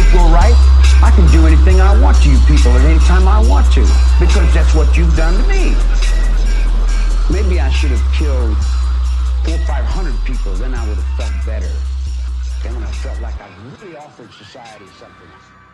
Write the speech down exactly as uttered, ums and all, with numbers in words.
go right, I can do anything I want to you people at any time I want to, because that's what you've done to me. Maybe I should have killed four or five hundred people, then I would have felt better. Then when I felt like I really offered society something.